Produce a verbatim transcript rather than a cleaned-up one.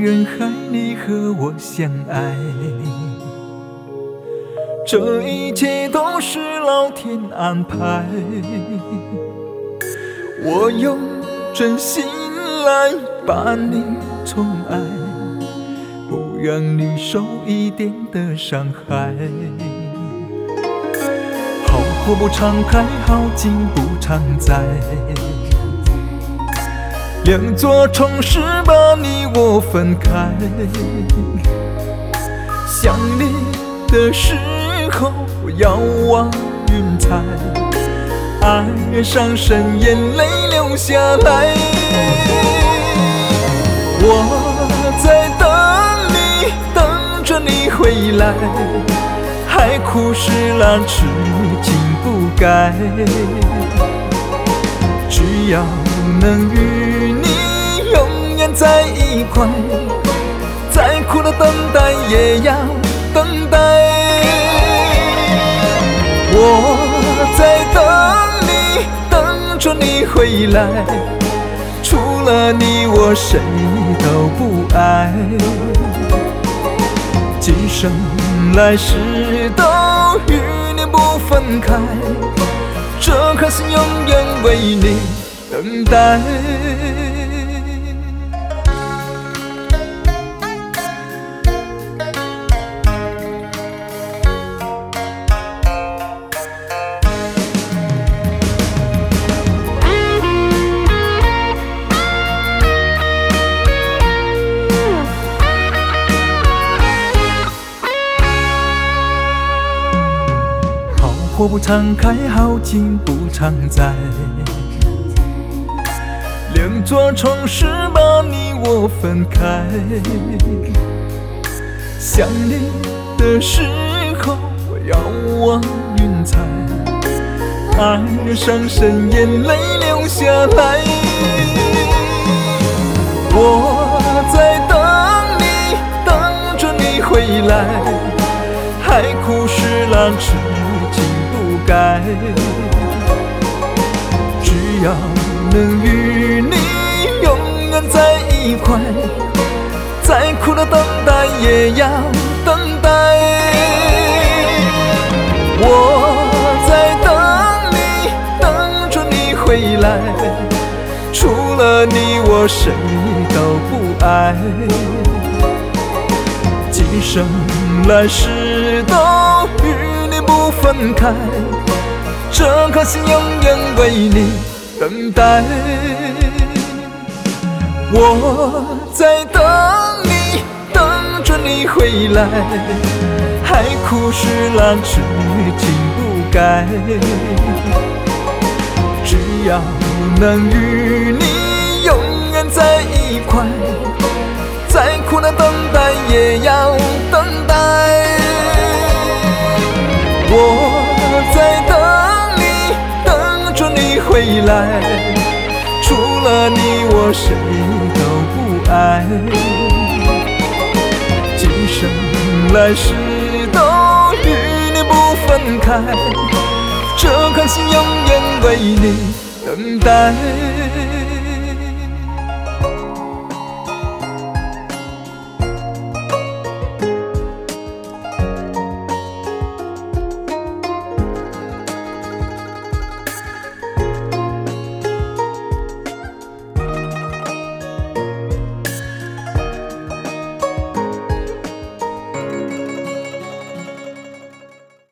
人海你和我相爱，这一切都是老天安排。我用真心来把你宠爱，不让你受一点的伤害。好货不常开，好景不常在，两座城市把你我分开。想你的时候遥望云彩，爱上身眼泪流下来。我在等你，等着你回来，海枯石烂，痴情不改。只要能与你永远在一块，再苦的等待也要等待。我在等你，等着你回来，除了你我谁都不爱。今生来世都与你不分开，这颗心永远为你等待。好货不常开，好景不常在，两座城市把你我分开。想你的时候我遥望云彩，爱上身眼泪流下来。我在等你，等着你回来，海枯石烂，痴情不改。只要能与你永远在一块，再苦的等待也要等待。我在等你，等着你回来，除了你我谁都不爱。今生来世都与你不分开，这颗心永远为你等待。我在等你，等着你回来，海枯石烂，痴情不改。只要能与你永远在一块，再苦的等待也要等待。我在等你，等着你回来，除了你我谁都不爱。今生来世都与你不分开，这颗心永远为你等待。